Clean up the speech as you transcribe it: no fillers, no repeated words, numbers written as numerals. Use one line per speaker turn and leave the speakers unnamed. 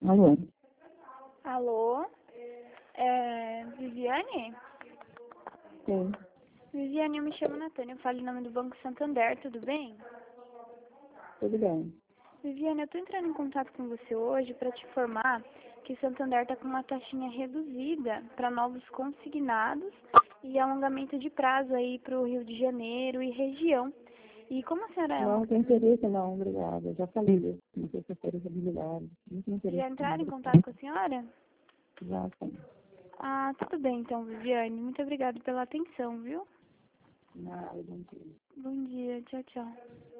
Alô?
Alô? Viviane?
Sim,
Viviane, eu me chamo Natânia, eu falo em nome do Banco Santander, tudo bem?
tudo bem.
Viviane, eu tô entrando em contato com você hoje para te informar que o Santander tá com uma taxinha reduzida para novos consignados e alongamento de prazo aí para o Rio de Janeiro e região. E como a senhora é
Não,
uma...
não tem interesse não, obrigada. Eu já falei isso, não sei se é habilidade. Não tem interesse
Já
não,
entraram em contato
obrigada.
com a senhora?
Já sim.
Ah, tudo bem então, Viviane. Muito obrigada pela atenção, viu?
Nada, não tem.
Bom dia, tchau, tchau.